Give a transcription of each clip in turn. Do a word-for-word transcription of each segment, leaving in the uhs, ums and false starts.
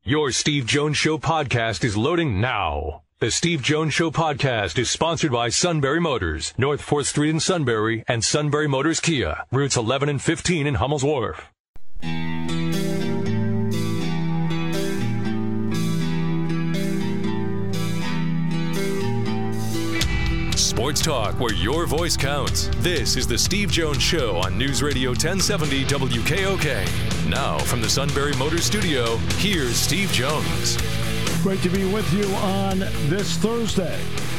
Your Steve Jones Show podcast is loading now. The Steve Jones Show podcast is sponsored by Sunbury Motors, North fourth Street in Sunbury, and Sunbury Motors Kia, routes eleven and fifteen in Hummel's Wharf. Sports talk where your voice counts. This is the Steve Jones Show on News Radio ten seventy W K O K. Now from the Sunbury Motors Studio, here's Steve Jones. Great to be with you on this Thursday.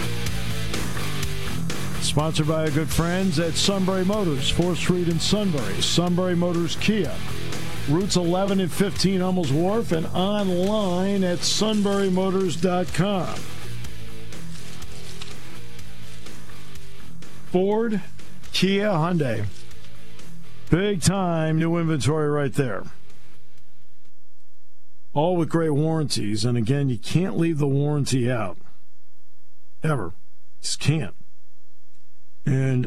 Sponsored by our good friends at Sunbury Motors, fourth Street in Sunbury. Sunbury Motors Kia, routes eleven and fifteen Hummel's Wharf, and online at sunbury motors dot com. Ford, Kia, Hyundai. Big time new inventory right there. All with great warranties. And again, you can't leave the warranty out. Ever. Just can't. And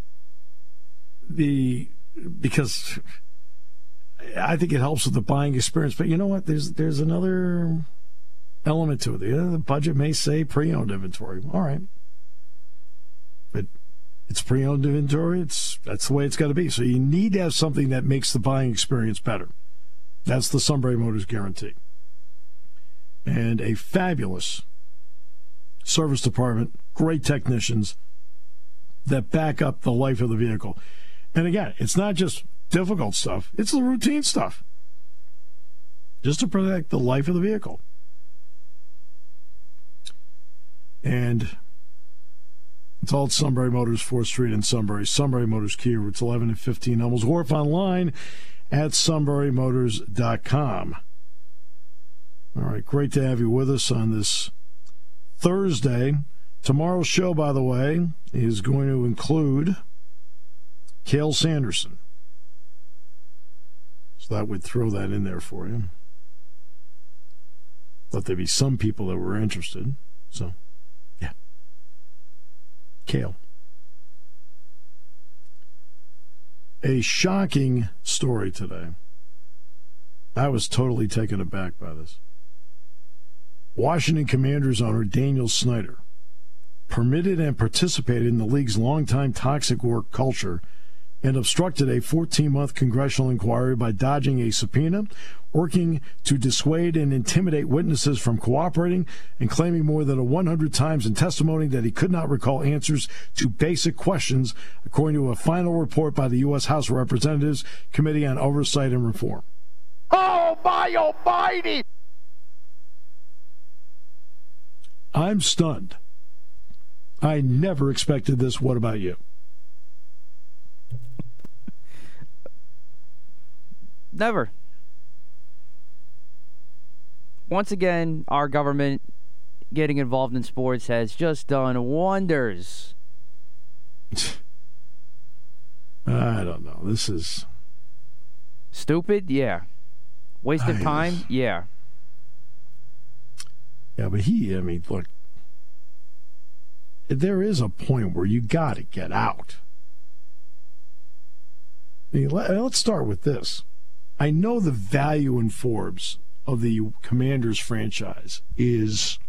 the, because I think it helps with the buying experience. But you know what? There's there's another element to it. The, the budget may say pre-owned inventory. All right. But it's pre-owned inventory. It's that's the way it's got to be. So you need to have something that makes the buying experience better. That's the Sunbury Motors guarantee. And a fabulous service department, great technicians that back up the life of the vehicle. And again, it's not just difficult stuff. It's the routine stuff. Just to protect the life of the vehicle. And it's all at Sunbury Motors, fourth Street in Sunbury. Sunbury Motors Kia, routes eleven and fifteen Hummel's Wharf, online at sunbury motors dot com. All right, great to have you with us on this Thursday. Tomorrow's show, by the way, is going to include Cale Sanderson. So that would throw that in there for you. Thought there'd be some people that were interested. So, yeah. Cale. A shocking story today. I was totally taken aback by this. Washington Commanders owner Daniel Snyder permitted and participated in the league's longtime toxic work culture and obstructed a fourteen-month congressional inquiry by dodging a subpoena, working to dissuade and intimidate witnesses from cooperating, and claiming more than one hundred times in testimony that he could not recall answers to basic questions, according to a final report by the U S House of Representatives Committee on Oversight and Reform. Oh, my almighty! I'm stunned. I never expected this. What about you? Never. Once again, our government getting involved in sports has just done wonders. I don't know. This is... Stupid? Yeah. Waste of time? Yeah. Yeah, but he, I mean, look, there is a point where you got to get out. I mean, let, let's start with this. I know the value in Forbes of the Commanders franchise is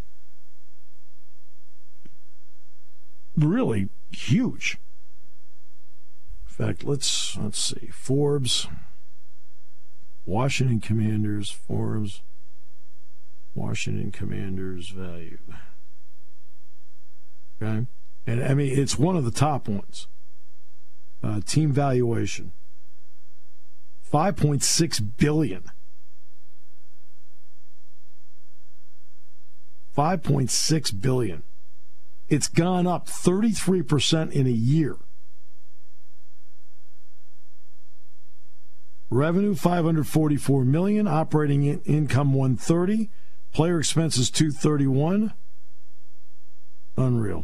really huge. In fact, let's let's see. Forbes, Washington Commanders, Forbes, Washington Commanders value. Okay? And I mean, it's one of the top ones. Uh, team valuation. five point six billion dollars. five point six billion dollars. It's gone up thirty-three percent in a year. Revenue five hundred forty-four million dollars, operating in- income one hundred thirty dollars, player expenses two hundred thirty-one dollars. Unreal.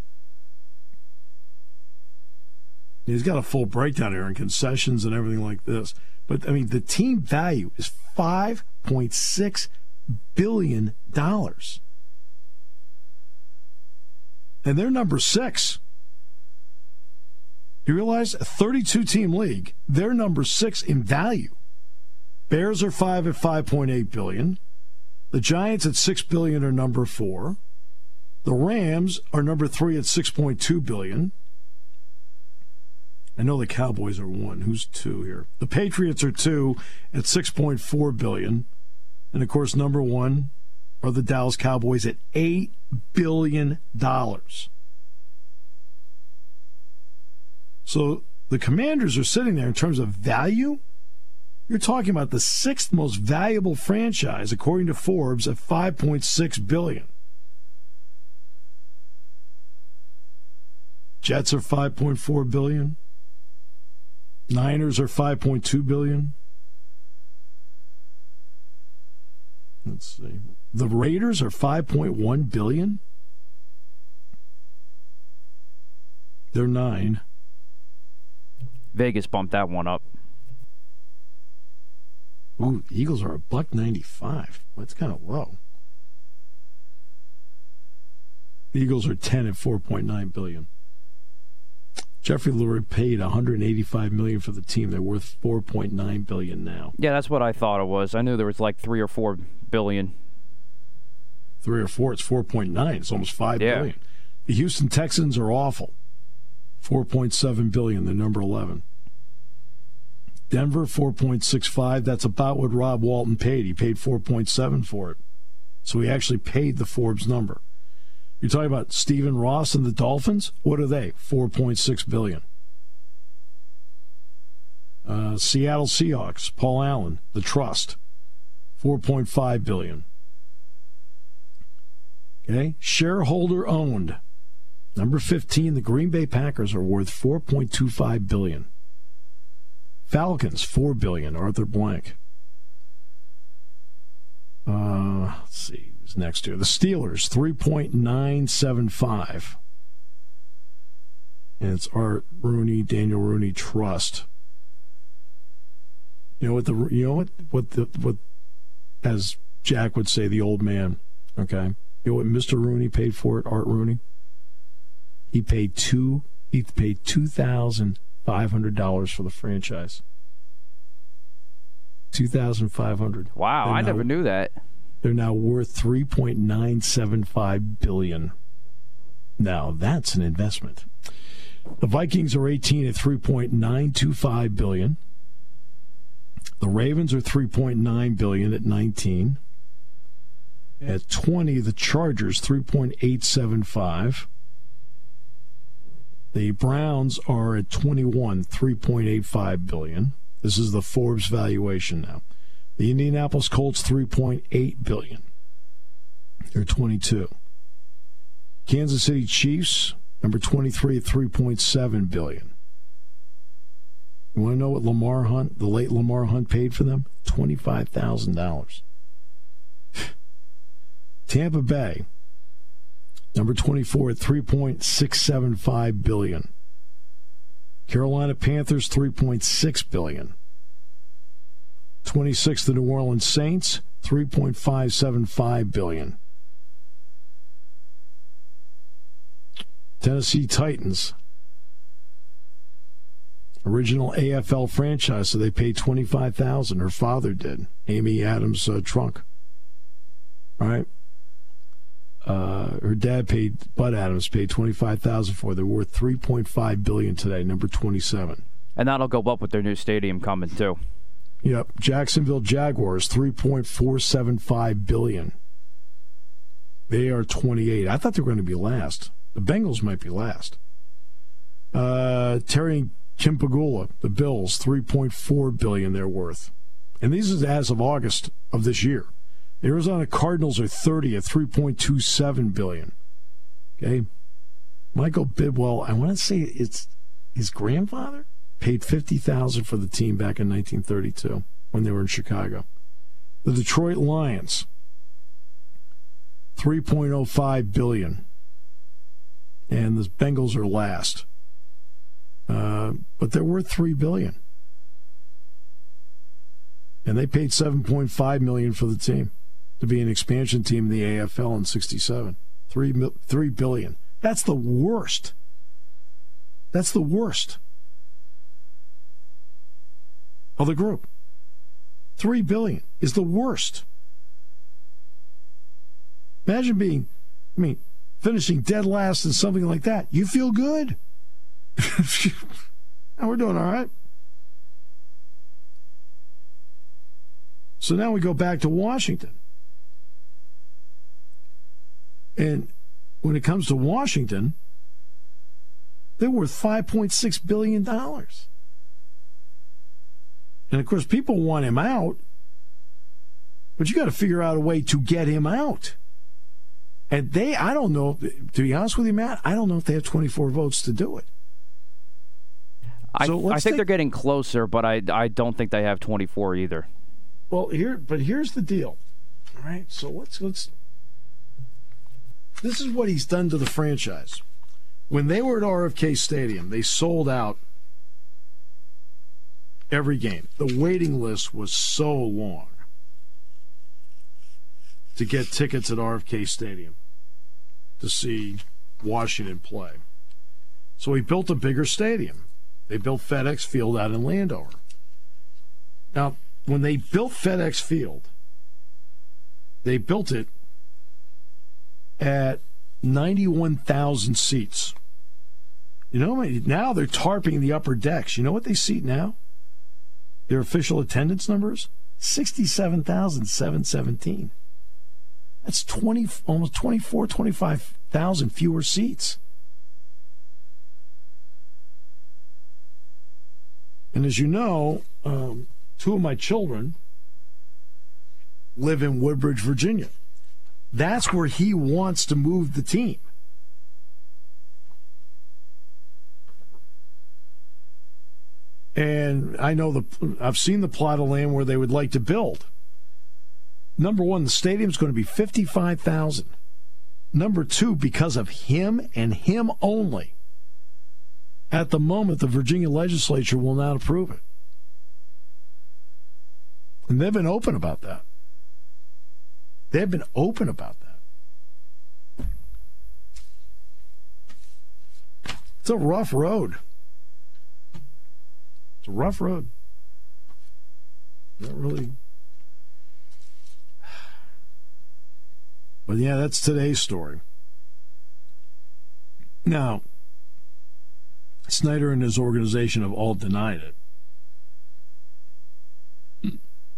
He's got a full breakdown here in concessions and everything like this. But, I mean, the team value is five point six billion dollars. And they're number six. You realize a thirty-two team league, they're number six in value. Bears are five at five point eight billion dollars. The Giants at six billion dollars are number four. The Rams are number three at six point two billion dollars. I know the Cowboys are one. Who's two here? The Patriots are two at six point four billion dollars. And, of course, number one are the Dallas Cowboys at eight billion dollars. So the Commanders are sitting there in terms of value. You're talking about the sixth most valuable franchise, according to Forbes, at five point six billion dollars. Jets are five point four billion dollars. Niners are five point two billion dollars. Let's see. The Raiders are five point one billion dollars. They're nine. Vegas bumped that one up. Ooh, Eagles are a buck ninety-five. That's kind of low. The Eagles are ten at four point nine billion dollars. Jeffrey Lurie paid one hundred eighty-five million dollars for the team. They're worth four point nine billion dollars now. Yeah, that's what I thought it was. I knew there was like three or four billion. Three or four. It's four point nine. It's almost five yeah. billion. The Houston Texans are awful. four point seven billion dollars. They're number eleven. Denver, four point six five. That's about what Rob Walton paid. He paid four point seven for it. So he actually paid the Forbes number. You're talking about Stephen Ross and the Dolphins? What are they? four point six billion dollars. Uh, Seattle Seahawks, Paul Allen, the Trust, four point five billion dollars. Okay, shareholder owned. Number fifteen, the Green Bay Packers are worth four point two five billion dollars. Falcons, four billion dollars, Arthur Blank. Uh, let's see. Next year, the Steelers, three point nine seven five. And it's Art Rooney, Daniel Rooney Trust. You know what the you know what what the what as Jack would say, the old man. Okay, you know what Mister Rooney paid for it? Art Rooney. He paid two. He paid two thousand five hundred dollars for the franchise. Two thousand five hundred. Wow, They're I now, never knew that. They're now worth three point nine seven five billion dollars. Now that's an investment. The Vikings are eighteen at three point nine two five billion dollars. The Ravens are three point nine billion dollars at nineteen. At twenty, the Chargers, three point eight seven five. The Browns are at twenty-one, three point eight five billion dollars. This is the Forbes valuation now. The Indianapolis Colts, three point eight billion dollars. They're twenty-two. Kansas City Chiefs, number twenty-three at three point seven billion dollars. You want to know what Lamar Hunt, the late Lamar Hunt, paid for them? twenty-five thousand dollars. Tampa Bay, number twenty-four at three point six seven five billion dollars. Carolina Panthers, three point six billion dollars. twenty-six, the New Orleans Saints, three point five seven five billion dollars. Tennessee Titans, original A F L franchise, so they paid twenty-five thousand dollars. Her father did. Amy Adams' uh, trunk. All right. Uh, her dad paid, Bud Adams paid twenty-five thousand dollars for. They're worth three point five billion dollars today, number twenty-seven. And that'll go up with their new stadium coming, too. Yep. Jacksonville Jaguars, three point four seven five billion dollars. They are twenty-eight. I thought they were going to be last. The Bengals might be last. Uh, Terry Kimpagula, the Bills, three point four billion dollars they're worth. And these is as of August of this year. The Arizona Cardinals are thirty at three point two seven billion dollars. Okay. Michael Bidwell, I want to say it's his grandfather, paid fifty thousand dollars for the team back in nineteen thirty-two when they were in Chicago. The Detroit Lions, three point oh five billion dollars. And the Bengals are last. Uh, but they're worth three billion dollars. And they paid seven point five million dollars for the team to be an expansion team in the A F L in sixty-seven. Three, three billion dollars. That's the worst. That's the worst of the group. Three billion dollars is the worst. Imagine being, I mean, finishing dead last in something like that. You feel good. And we're doing all right. So now we go back to Washington. And when it comes to Washington, they're worth five point six billion dollars. And, of course, people want him out, but you got to figure out a way to get him out. And they, I don't know, to be honest with you, Matt, I don't know if they have twenty-four votes to do it. I, so I think take, they're getting closer, but I, I don't think they have twenty-four either. Well, here, but here's the deal. All right, so let's let's. This is what he's done to the franchise. When they were at R F K Stadium, they sold out every game. The waiting list was so long to get tickets at R F K Stadium to see Washington play. So he built a bigger stadium. They built FedEx Field out in Landover. Now, when they built FedEx Field, they built it at ninety-one thousand seats. You know, now they're tarping the upper decks. You know what they seat now? Their official attendance numbers? sixty-seven thousand seven hundred seventeen. That's twenty, almost twenty-four, twenty-five thousand fewer seats. And as you know, um, two of my children live in Woodbridge, Virginia. That's where he wants to move the team. And I know the I've seen the plot of land where they would like to build. Number one, the stadium's going to be fifty-five thousand. Number two, because of him and him only, at the moment, the Virginia legislature will not approve it. And they've been open about that. They've been open about that. It's a rough road. It's a rough road. Not really. But yeah, that's today's story. Now, Snyder and his organization have all denied it.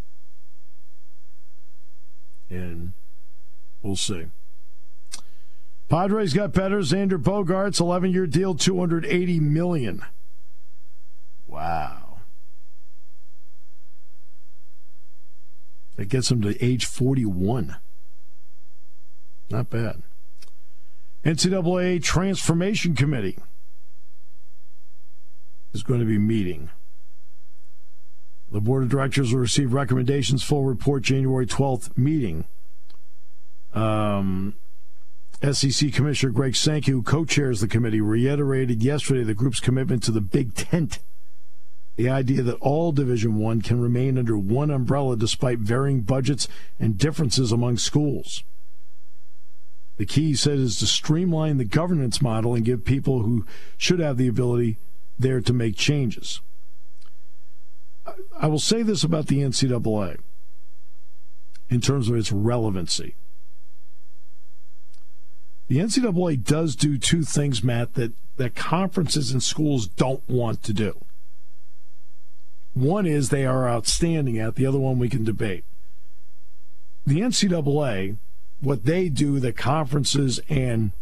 And we'll see. Padres got better. Xander Bogaerts, eleven-year deal, two hundred eighty million dollars. Wow. That gets him to age forty-one. Not bad. N C double A Transformation Committee is going to be meeting. The board of directors will receive recommendations, full report January twelfth meeting. Um, S E C Commissioner Greg Sankey, who co-chairs the committee, reiterated yesterday the group's commitment to the Big Tent. The idea that all Division One can remain under one umbrella despite varying budgets and differences among schools. The key, he said, is to streamline the governance model and give people who should have the ability there to make changes. I will say this about the N C double A in terms of its relevancy. The N C double A does do two things, Matt, that, that conferences and schools don't want to do. One is they are outstanding at, the other one we can debate. The N C double A, what they do that conferences and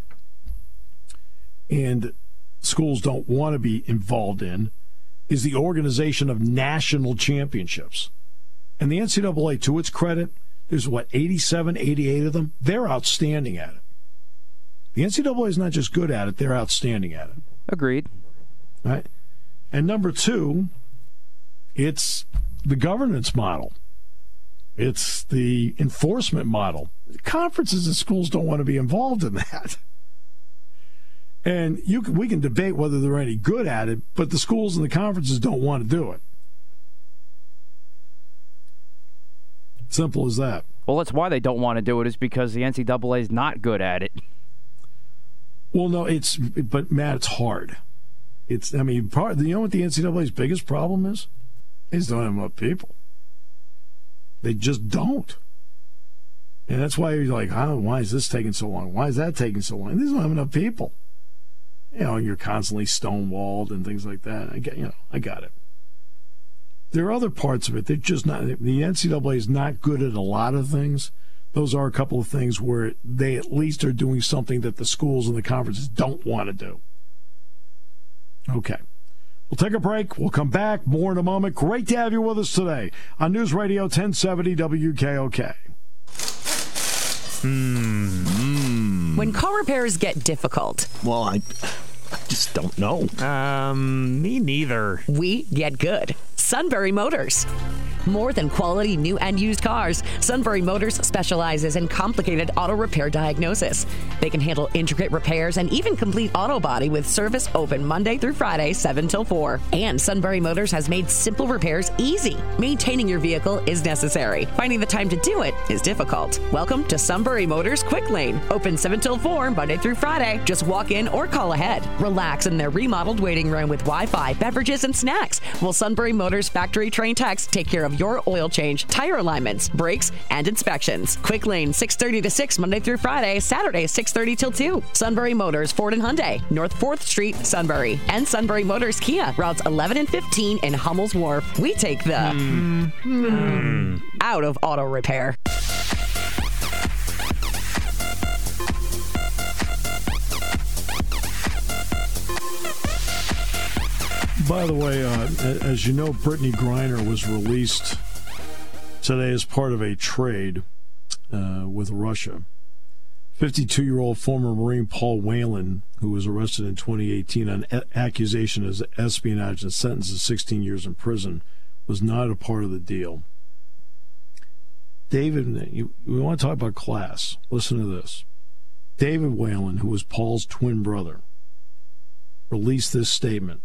and schools don't want to be involved in is the organization of national championships. And the N C double A, to its credit, there's what, eighty-seven, eighty-eight of them? They're outstanding at it. The N C double A is not just good at it, they're outstanding at it. Agreed. Right? And number two, it's the governance model. It's the enforcement model. Conferences and schools don't want to be involved in that. And you can, we can debate whether they're any good at it, but the schools and the conferences don't want to do it. Simple as that. Well, that's why they don't want to do it, is because the N C double A is not good at it. Well, no, it's, but Matt, it's hard. It's, I mean, part, you know what the N C double A's biggest problem is? They just don't have enough people. They just don't. And that's why you're like, oh, why is this taking so long? Why is that taking so long? These don't have enough people. You know, you're constantly stonewalled and things like that. I get, you know, I got it. There are other parts of it. They're just not. The N C double A is not good at a lot of things. Those are a couple of things where they at least are doing something that the schools and the conferences don't want to do. Okay. We'll take a break. We'll come back. More in a moment. Great to have you with us today on News Radio ten seventy W K O K. Hmm. When car repairs get difficult. Well, I, I just don't know. Um, me neither. We get good. Sunbury Motors. More than quality new and used cars, Sunbury Motors specializes in complicated auto repair diagnosis. They can handle intricate repairs and even complete auto body with service open Monday through Friday, seven till four. And Sunbury Motors has made simple repairs easy. Maintaining your vehicle is necessary. Finding the time to do it is difficult. Welcome to Sunbury Motors Quick Lane. Open seven till four, Monday through Friday. Just walk in or call ahead. Relax in their remodeled waiting room with Wi-Fi, beverages, and snacks. While Sunbury Motors factory trained techs take care of your oil change, tire alignments, brakes, and inspections. Quick Lane, six thirty to six, Monday through Friday, Saturday, six thirty till two. Sunbury Motors, Ford and Hyundai, North fourth Street, Sunbury. And Sunbury Motors Kia, routes eleven and fifteen in Hummel's Wharf. We take the mm. Mm. out of auto repair. By the way, uh, as you know, Brittany Griner was released today as part of a trade uh, with Russia. fifty-two-year-old former Marine Paul Whelan, who was arrested in twenty eighteen on a- accusation of espionage and sentenced to sixteen years in prison, was not a part of the deal. David, you, we want to talk about class. Listen to this. David Whelan, who was Paul's twin brother, released this statement.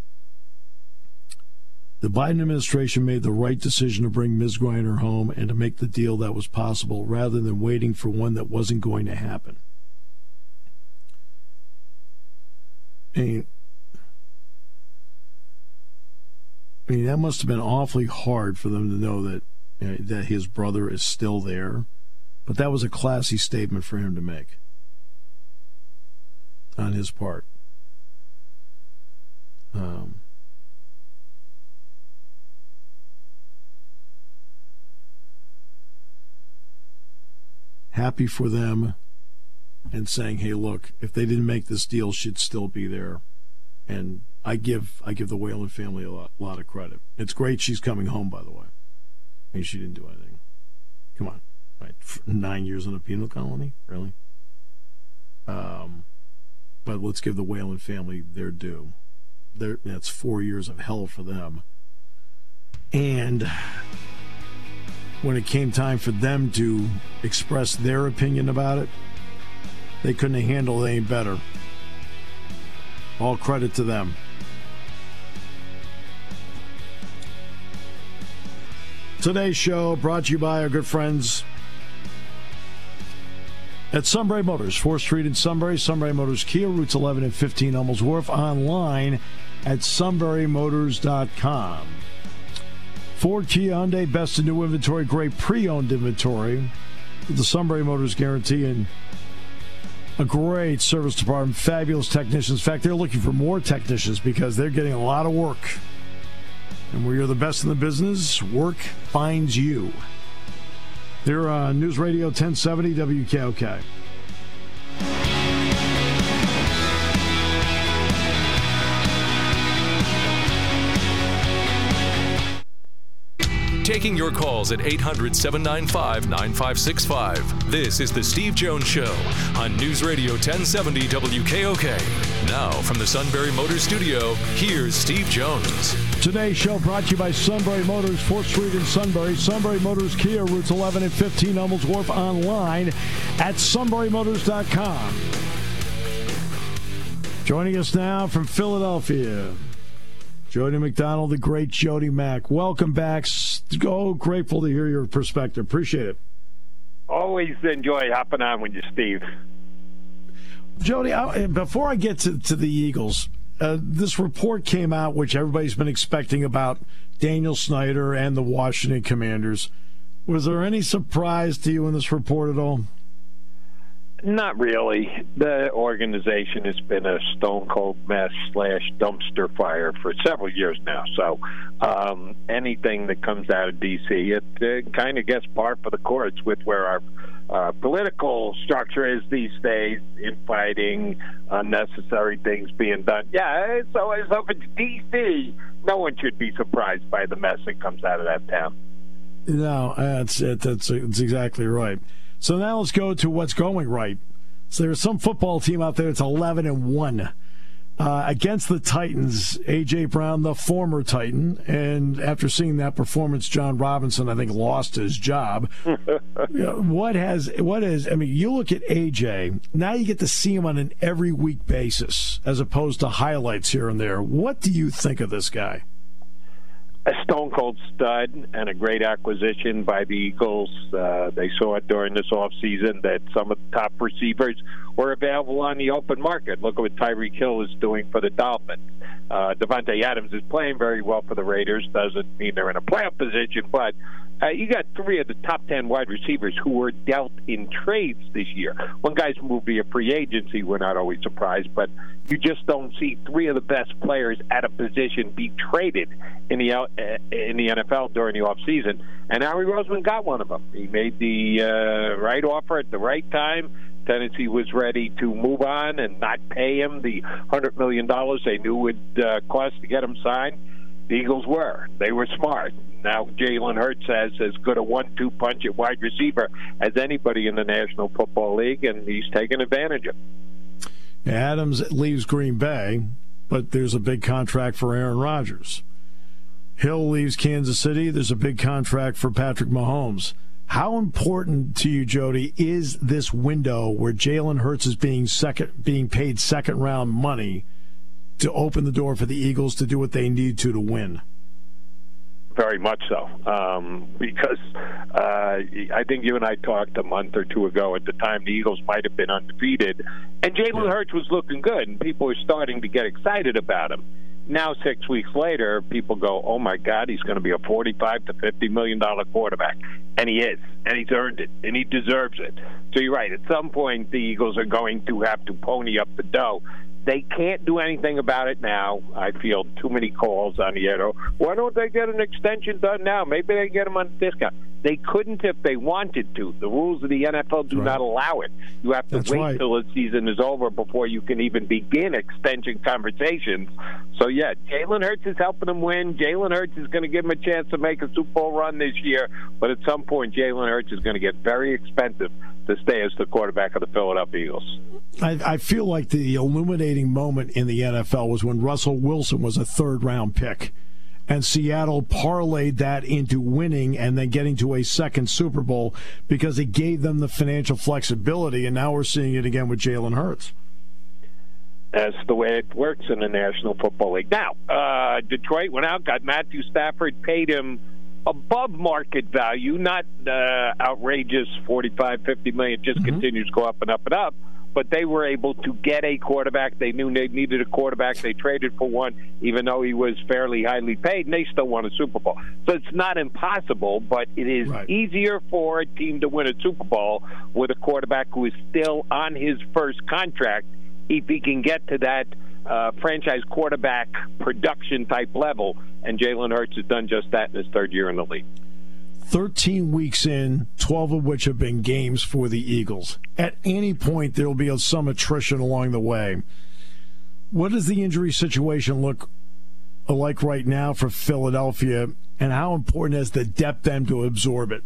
The Biden administration made the right decision to bring Miz Griner home and to make the deal that was possible rather than waiting for one that wasn't going to happen. I mean, I mean that must have been awfully hard for them to know that, you know, that his brother is still there. But that was a classy statement for him to make on his part. Um... Happy for them and saying, hey, look, if they didn't make this deal, she'd still be there. And I give I give the Whelan family a lot, lot of credit. It's great she's coming home, by the way. I mean, she didn't do anything. Come on. Right? Nine years in a penal colony? Really? Um, but let's give the Whelan family their due. They're, that's four years of hell for them. And when it came time for them to express their opinion about it, they couldn't have handled it any better. All credit to them. Today's show brought to you by our good friends at Sunbury Motors, fourth Street in Sunbury. Sunbury Motors Kia, routes eleven and fifteen, Hummel's Wharf. Online at sunbury motors dot com. Ford, Kia, Hyundai, best in new inventory, great pre-owned inventory with the Sunbury Motors guarantee and a great service department, fabulous technicians. In fact, they're looking for more technicians because they're getting a lot of work. And where you're the best in the business, work finds you. They're on News Radio ten seventy W K O K. Taking your calls at eight hundred, seven nine five, nine five six five. This is The Steve Jones Show on News Radio ten seventy W K O K. Now, from the Sunbury Motors studio, here's Steve Jones. Today's show brought to you by Sunbury Motors, fourth Street in Sunbury. Sunbury Motors Kia, routes eleven and fifteen, Hummel's Wharf. Online at sunbury motors dot com. Joining us now from Philadelphia, Jody McDonald, the great Jody Mack. Welcome back. So grateful to hear your perspective. Appreciate it. Always enjoy hopping on with you, Steve. Jody, I, before I get to, to the Eagles, uh, this report came out, which everybody's been expecting, about Daniel Snyder and the Washington Commanders. Was there any surprise to you in this report at all? Not really. The organization has been a stone-cold mess slash dumpster fire for several years now. So um, anything that comes out of D C, it, it kind of gets par for the course with where our uh, political structure is these days, infighting, unnecessary things being done. Yeah, it's always up in D C. No one should be surprised by the mess that comes out of that town. No, that's it. That's, that's exactly right. So now let's go to what's going right. So there's some football team out there that's eleven and one uh, against the Titans. A J. Brown, the former Titan, and after seeing that performance, John Robinson, I think, lost his job. You know, what has what is? I mean, you look at A J. Now you get to see him on an every week basis, as opposed to highlights here and there. What do you think of this guy? A stone-cold stud and a great acquisition by the Eagles. Uh, they saw it during this offseason that some of the top receivers were available on the open market. Look at what Tyreek Hill is doing for the Dolphins. Uh, Devontae Adams is playing very well for the Raiders. Doesn't mean they're in a playoff position, but uh, you got three of the top ten wide receivers who were dealt in trades this year. When guys move via free agency, we're not always surprised, but you just don't see three of the best players at a position be traded in the uh, in the N F L during the offseason. And Howie Roseman got one of them. He made the uh, right offer at the right time. Tennessee was ready to move on and not pay him the one hundred million dollars they knew would uh, cost to get him signed. The Eagles were. They were smart. Now Jalen Hurts has as good a one two punch at wide receiver as anybody in the National Football League, and he's taking advantage of it. Adams leaves Green Bay, but there's a big contract for Aaron Rodgers. Hill leaves Kansas City. There's a big contract for Patrick Mahomes. How important to you, Jody, is this window where Jalen Hurts is being second, being paid second round money to open the door for the Eagles to do what they need to to win? Very much so, um, because uh, I think you and I talked a month or two ago. At the time, the Eagles might have been undefeated, and Jalen Hurts was looking good, and people were starting to get excited about him. Now, six weeks later, people go, "Oh my God, he's going to be a forty-five to fifty million dollar quarterback," and he is, and he's earned it, and he deserves it. So you're right. At some point, the Eagles are going to have to pony up the dough. They can't do anything about it now. I feel too many calls on the air. Why don't they get an extension done now? Maybe they get them on a discount. They couldn't if they wanted to. The rules of the N F L do right. not allow it. You have to That's wait right. till the season is over before you can even begin extension conversations. So, yeah, Jalen Hurts is helping them win. Jalen Hurts is going to give them a chance to make a Super Bowl run this year. But at some point, Jalen Hurts is going to get very expensive to stay as the quarterback of the Philadelphia Eagles. I, I feel like the illuminating moment in the N F L was when Russell Wilson was a third-round pick, and Seattle parlayed that into winning and then getting to a second Super Bowl because it gave them the financial flexibility, and now we're seeing it again with Jalen Hurts. That's the way it works in the National Football League. Now, uh, Detroit went out, got Matthew Stafford, paid him above market value, not uh, outrageous forty-five, fifty million, just mm-hmm. continues to go up and up and up. But they were able to get a quarterback. They knew they needed a quarterback. They traded for one, even though he was fairly highly paid, and they still won a Super Bowl. So it's not impossible, but it is right. easier for a team to win a Super Bowl with a quarterback who is still on his first contract if he can get to that uh, franchise quarterback production type level. And Jalen Hurts has done just that in his third year in the league. thirteen weeks in, twelve of which have been games for the Eagles. At any point, there will be some attrition along the way. What does the injury situation look like right now for Philadelphia, and how important is the depth then to absorb it?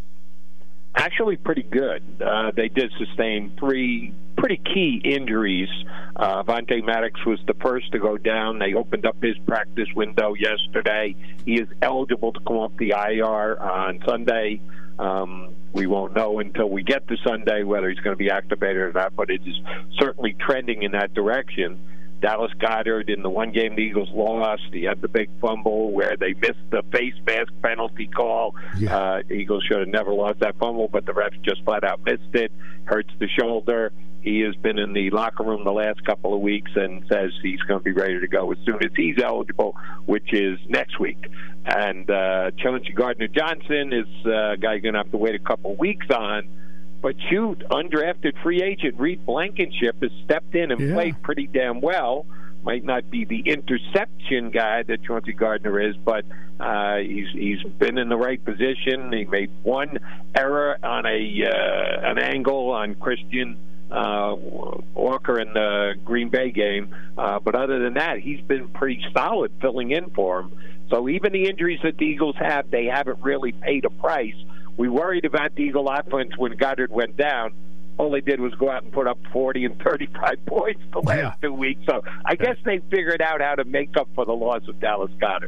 Actually pretty good. Uh, they did sustain three pretty key injuries. Uh, Vontae Maddox was the first to go down. They opened up his practice window yesterday. He is eligible to come off the I R on Sunday. Um, we won't know until we get to Sunday whether he's going to be activated or not, but it is certainly trending in that direction. Dallas Goedert, in the one game the Eagles lost, he had the big fumble where they missed the face mask penalty call. Yeah. Uh, Eagles should have never lost that fumble, but the refs just flat out missed it. Hurts the shoulder. He has been in the locker room the last couple of weeks and says he's going to be ready to go as soon as he's eligible, which is next week. And uh, Chauncey Gardner-Johnson is a guy you're going to have to wait a couple of weeks on. But shoot, undrafted free agent Reed Blankenship has stepped in and yeah. played pretty damn well. Might not be the interception guy that Chauncey Gardner is, but uh, he's he's been in the right position. He made one error on a uh, an angle on Christian uh, Walker in the Green Bay game, uh, but other than that, he's been pretty solid filling in for him. So even the injuries that the Eagles have, they haven't really paid a price. We worried about the Eagle offense when Goddard went down. All they did was go out and put up forty and thirty-five points the last yeah. two weeks. So I guess they figured out how to make up for the loss of Dallas Goedert.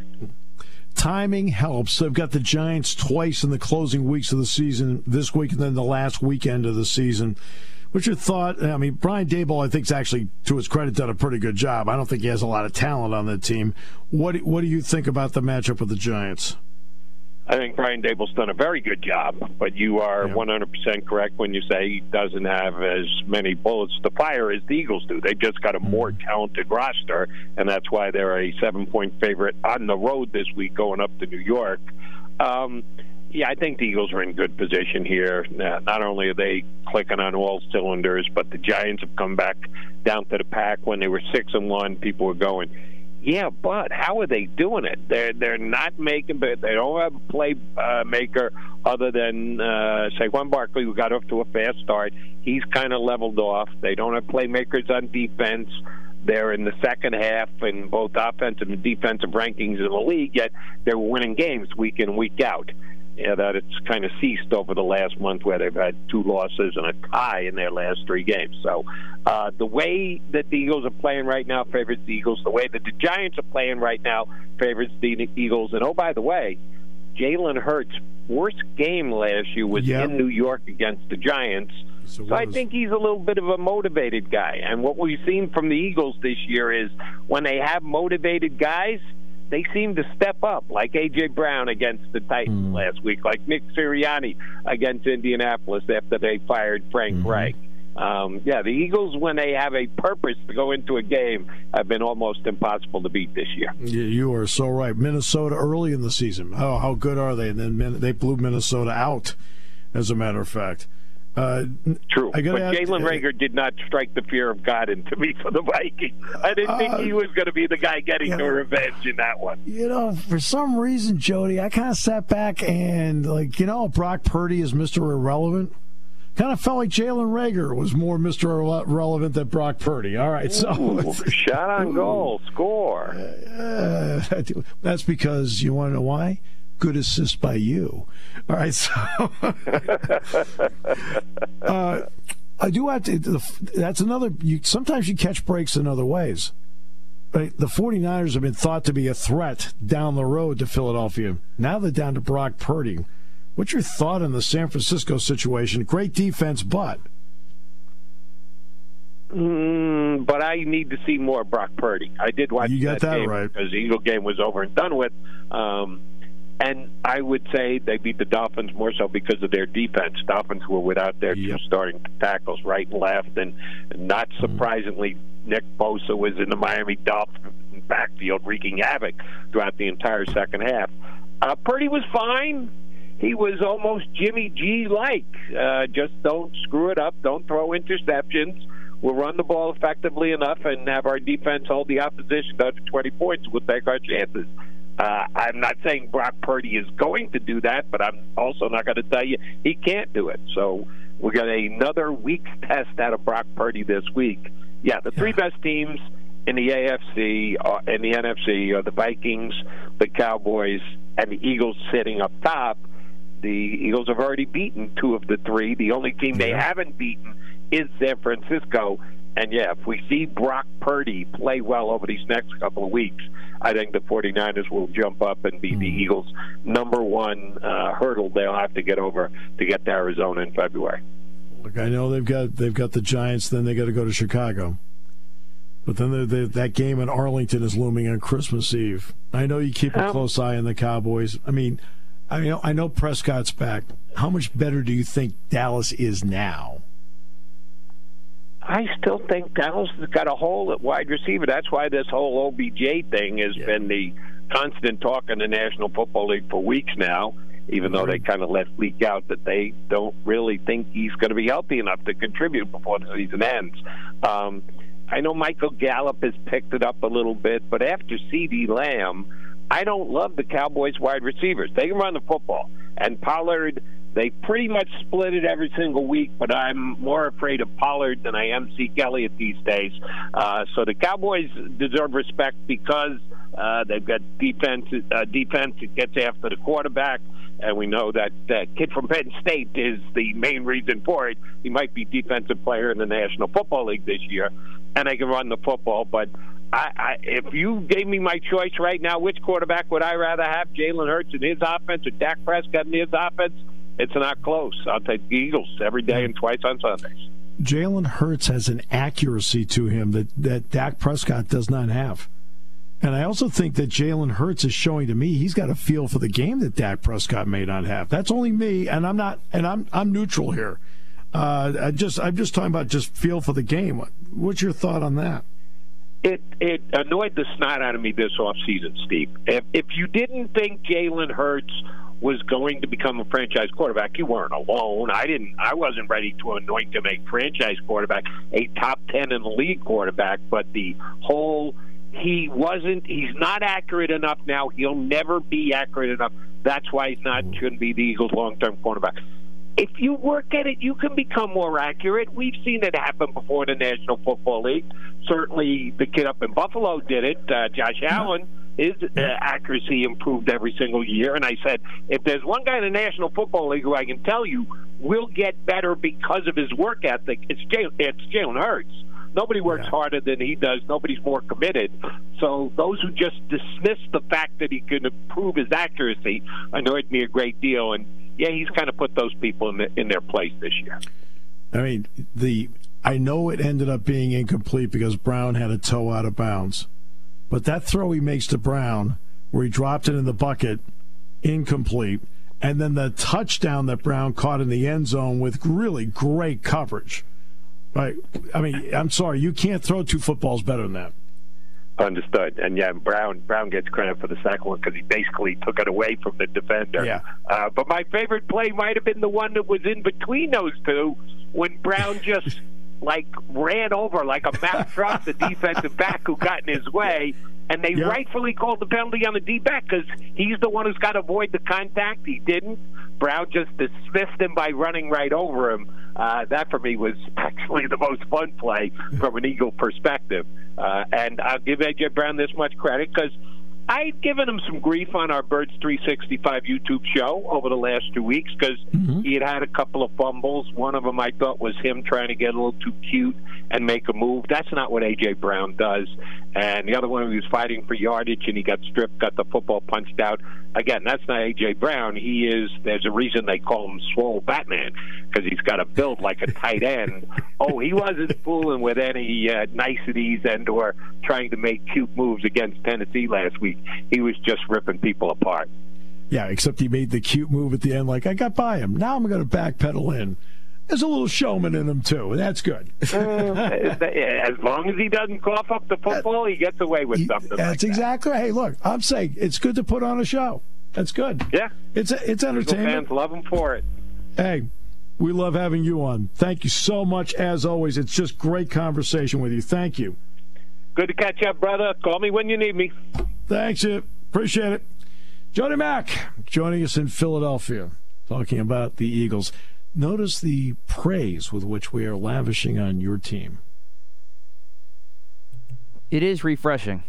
Timing helps. They've got the Giants twice in the closing weeks of the season, this week and then the last weekend of the season. What's your thought? I mean, Brian Daboll, I think, is actually, to his credit, done a pretty good job. I don't think he has a lot of talent on that team. What, what do you think about the matchup with the Giants? I think Brian Daboll's done a very good job, but you are yeah. one hundred percent correct when you say he doesn't have as many bullets to fire as the Eagles do. They've just got a more talented roster, and that's why they're a seven-point favorite on the road this week going up to New York. Um, yeah, I think the Eagles are in good position here. Uh, not only are they clicking on all cylinders, but the Giants have come back down to the pack. When they were six and one, people were going, yeah, but how are they doing it? They're they're not making, but they don't have a play uh, maker other than uh, Saquon Barkley, who got off to a fast start. He's kind of leveled off. They don't have playmakers on defense. They're in the second half in both offensive and defensive rankings in the league, yet they're winning games week in, week out. Yeah, that it's kind of ceased over the last month where they've had two losses and a tie in their last three games. So uh, the way that the Eagles are playing right now favors the Eagles. The way that the Giants are playing right now favors the Eagles. And, oh, by the way, Jalen Hurts' worst game last year was yep. in New York against the Giants. So, so I think he's a little bit of a motivated guy. And what we've seen from the Eagles this year is when they have motivated guys, they seem to step up, like A J. Brown against the Titans mm. last week, like Nick Sirianni against Indianapolis after they fired Frank mm-hmm. Reich. Um, yeah, the Eagles, when they have a purpose to go into a game, have been almost impossible to beat this year. Yeah, you are so right. Minnesota early in the season. Oh, how good are they? And then they blew Minnesota out, as a matter of fact. Uh, True, but ask, Jalen Reagor did not strike the fear of God into me for the Vikings. I didn't uh, think he was going to be the guy getting the revenge in that one. You know, for some reason, Jody, I kind of sat back and, like, you know, Brock Purdy is Mister Irrelevant. Kind of felt like Jalen Reagor was more Mister Irrelevant than Brock Purdy. All right, so Ooh, shot on goal, score. Uh, that's because you want to know why? Good assist by you. All right, so uh, I do have to. That's another. You, sometimes you catch breaks in other ways. Right? The 49ers have been thought to be a threat down the road to Philadelphia. Now they're down to Brock Purdy. What's your thought on the San Francisco situation? Great defense, but. Mm, but I need to see more Brock Purdy. I did watch you got that, that game right. because the Eagle game was over and done with. Um, And I would say they beat the Dolphins more so because of their defense. Dolphins were without their yep. two starting tackles, right and left, and not surprisingly, mm-hmm. Nick Bosa was in the Miami Dolphins backfield wreaking havoc throughout the entire second half. Uh, Purdy was fine. He was almost Jimmy G-like. Uh, just don't screw it up. Don't throw interceptions. We'll run the ball effectively enough and have our defense hold the opposition to twenty points. We'll take our chances. Uh, I'm not saying Brock Purdy is going to do that, but I'm also not going to tell you he can't do it. So we got another week's test out of Brock Purdy this week. Yeah, the three best teams in the A F C uh, and the N F C are the Vikings, the Cowboys, and the Eagles sitting up top. The Eagles have already beaten two of the three. The only team they haven't beaten is San Francisco. And, yeah, if we see Brock Purdy play well over these next couple of weeks, I think the 49ers will jump up and be the Eagles' number one uh, hurdle they'll have to get over to get to Arizona in February. Look, I know they've got they've got the Giants, then they got to go to Chicago. But then the, the, that game in Arlington is looming on Christmas Eve. I know you keep a um, close eye on the Cowboys. I mean, I know, I know Prescott's back. How much better do you think Dallas is now? I still think Dallas has got a hole at wide receiver. That's why this whole O B J thing has Yeah. been the constant talk in the National Football League for weeks now, even though they kind of let leak out that they don't really think he's going to be healthy enough to contribute before the season ends. Um, I know Michael Gallup has picked it up a little bit, but after CeeDee Lamb, I don't love the Cowboys wide receivers. They can run the football. And Pollard, they pretty much split it every single week, but I'm more afraid of Pollard than I am Zeke Elliott these days. Uh, so the Cowboys deserve respect because uh, they've got defense, uh, defense that gets after the quarterback. And we know that that kid from Penn State is the main reason for it. He might be defensive player in the National Football League this year, and they can run the football. But I, I, if you gave me my choice right now, which quarterback would I rather have, Jalen Hurts in his offense or Dak Prescott in his offense? It's not close. I'll take the Eagles every day and twice on Sundays. Jalen Hurts has an accuracy to him that, that Dak Prescott does not have. And I also think that Jalen Hurts is showing to me he's got a feel for the game that Dak Prescott may not have. That's only me, and I'm not, and I'm I'm neutral here. Uh, I just I'm just talking about just feel for the game. What's your thought on that? It it annoyed the snot out of me this offseason, Steve. If if you didn't think Jalen Hurts was going to become a franchise quarterback, you weren't alone. I didn't. I wasn't ready to anoint him a franchise quarterback, a top ten in the league quarterback. But the whole he wasn't. He's not accurate enough now. He'll never be accurate enough. That's why he's not shouldn't be the Eagles' long-term quarterback. If you work at it, you can become more accurate. We've seen it happen before in the National Football League. Certainly, the kid up in Buffalo did it. Uh, Josh Allen, his uh, accuracy improved every single year. And I said, if there's one guy in the National Football League who I can tell you will get better because of his work ethic, it's Jalen, it's Jalen Hurts. Nobody works yeah. harder than he does. Nobody's more committed. So those who just dismiss the fact that he can improve his accuracy annoyed me a great deal. And yeah, he's kind of put those people in, the, in their place this year. I mean, the I know it ended up being incomplete because Brown had a toe out of bounds. But that throw he makes to Brown, where he dropped it in the bucket, incomplete. And then the touchdown that Brown caught in the end zone with really great coverage. Right. I mean, I'm sorry, you can't throw two footballs better than that. Understood. And yeah, Brown Brown gets credit for the second one because he basically took it away from the defender. Yeah. Uh, but my favorite play might have been the one that was in between those two when Brown just like ran over like a Mack truck the defensive back who got in his way, and they yeah. rightfully called the penalty on the D-back because he's the one who's got to avoid the contact. He didn't. Brown just dismissed him by running right over him. Uh, that, for me, was actually the most fun play from an Eagle perspective. Uh, and I'll give A J. Brown this much credit because I'd given him some grief on our Birds three sixty-five YouTube show over the last two weeks because mm-hmm. he had had a couple of fumbles. One of them I thought was him trying to get a little too cute and make a move. That's not what A J. Brown does. And the other one, he was fighting for yardage and he got stripped, got the football punched out. Again, that's not A J. Brown. He is, there's a reason they call him Swole Batman because he's got a build like a tight end. Oh, he wasn't fooling with any uh, niceties and or trying to make cute moves against Tennessee last week. He was just ripping people apart. Yeah, except he made the cute move at the end, like, I got by him. Now I'm going to backpedal in. There's a little showman in him, too, and that's good. uh, as long as he doesn't cough up the football, he gets away with he, something That's like exactly that. Hey, look, I'm saying it's good to put on a show. That's good. Yeah. It's it's entertainment. Fans love him for it. Hey, we love having you on. Thank you so much, as always. It's just great conversation with you. Thank you. Good to catch up, brother. Call me when you need me. Thanks, you. Appreciate it. Jody Mack joining us in Philadelphia, talking about the Eagles. Notice the praise with which we are lavishing on your team. It is refreshing.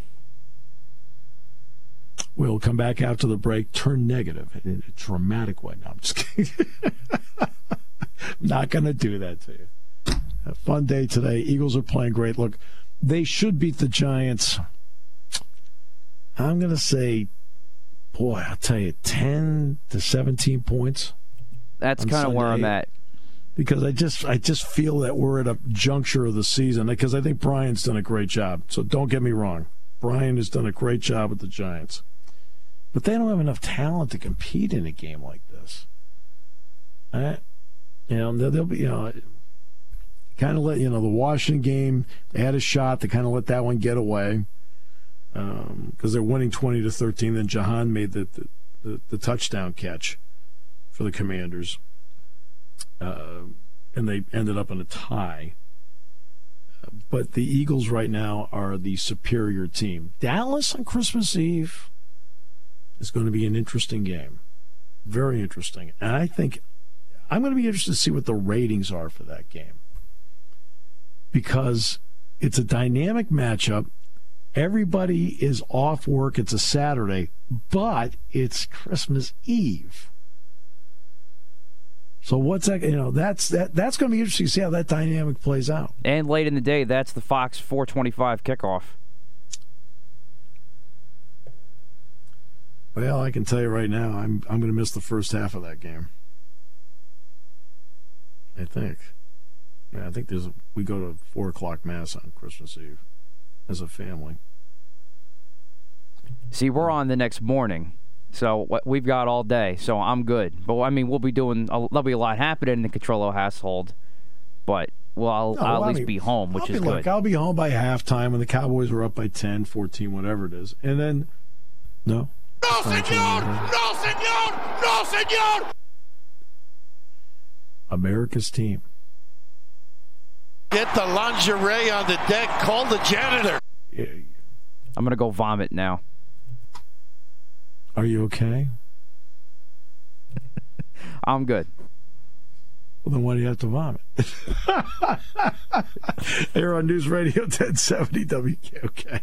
We'll come back after the break, turn negative in a dramatic way. No, I'm just kidding. Not going to do that to you. A fun day today. Eagles are playing great. Look, they should beat the Giants. I'm going to say, boy, I'll tell you, ten to seventeen points. That's kind of where I'm at. Because I just I just feel that we're at a juncture of the season. Because I think Brian's done a great job. So don't get me wrong. Brian has done a great job with the Giants. But they don't have enough talent to compete in a game like this. I, you know, they'll be, you know, kind of let, you know, the Washington game, they had a shot. They kind of let that one get away because um, they're winning twenty to thirteen. Then Jahan made the, the, the, the touchdown catch for the Commanders. Uh, and they ended up in a tie. Uh, but the Eagles right now are the superior team. Dallas on Christmas Eve is going to be an interesting game. Very interesting. And I think I'm going to be interested to see what the ratings are for that game. Because it's a dynamic matchup. Everybody is off work. It's a Saturday, but it's Christmas Eve. So what's that? You know, that's that. That's going to be interesting to see how that dynamic plays out. And late in the day, that's the Fox four twenty-five kickoff. Well, I can tell you right now, I'm I'm going to miss the first half of that game. I think. Yeah, I think there's a, we go to four o'clock mass on Christmas Eve as a family. See, we're on the next morning, so what we've got all day. So I'm good. But I mean, we'll be doing. A, there'll be a lot happening in the Controllo household, but well, I'll, No, I'll at I least mean, be home, which I'll is be, good. Look, I'll be home by halftime when the Cowboys are up by ten, fourteen, whatever it is, and then no. No, senor! No, senor! No, senor! America's team. Get the lingerie on the deck. Call the janitor. Yeah. I'm going to go vomit now. Are you okay? I'm good. Well, then why do you have to vomit? Here on News Radio ten seventy W K O K.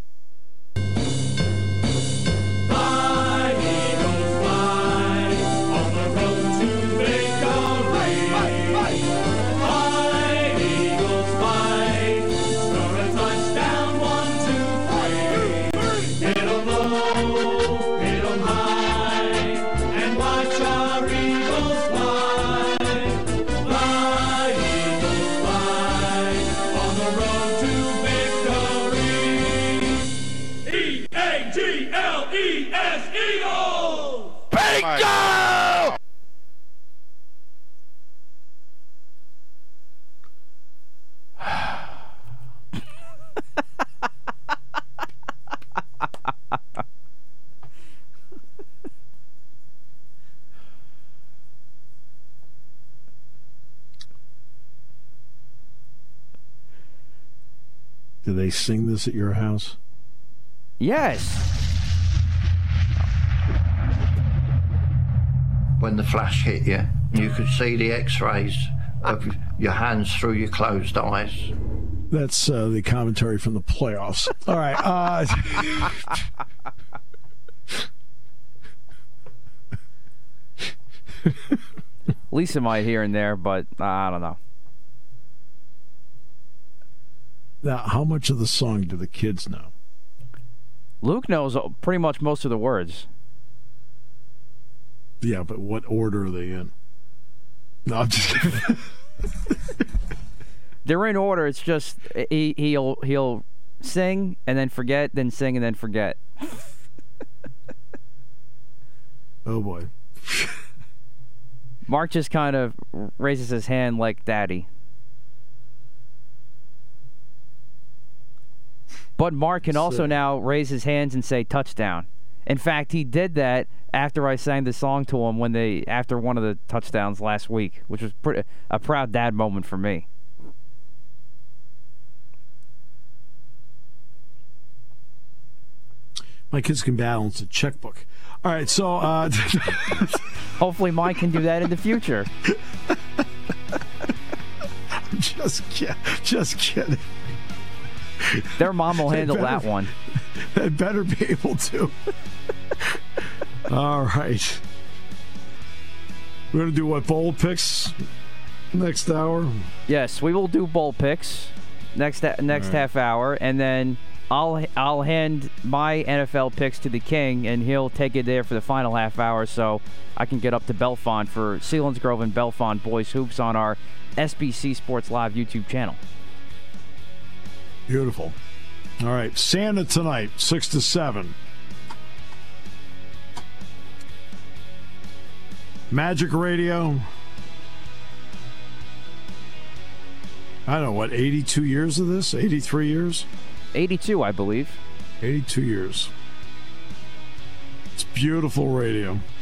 Bingo! Do they sing this at your house? Yes. When the flash hit you, you could see the x-rays of your hands through your closed eyes. That's uh, the commentary from the playoffs. All right. Uh, Lisa might here and there, but uh, I don't know. now, how much of the song do the kids know? Luke knows pretty much most of the words. Yeah, but what order are they in? No, I'm just kidding. They're in order. It's just he, he'll he'll sing and then forget, then sing and then forget. Oh boy. Mark just kind of raises his hand like daddy. But Mark can also now raise his hands and say touchdown. In fact, he did that after I sang the song to him when they after one of the touchdowns last week, which was pretty, a proud dad moment for me. My kids can balance a checkbook. All right, so uh, hopefully mine can do that in the future. just kidding. Just kidding. Their mom will handle better, that one. They better be able to. All right. We're going to do what, bowl picks next hour? Yes, we will do bowl picks next next right. half hour, and then I'll I'll hand my N F L picks to the King, and he'll take it there for the final half hour, so I can get up to Belfont for Selinsgrove and Belfont Boys Hoops on our S B C Sports Live YouTube channel. Beautiful. All right, Santa tonight, six to seven. Magic Radio. I don't know, what, eighty-two years of this? eighty-three years? eighty-two, I believe. eighty-two years. It's beautiful radio.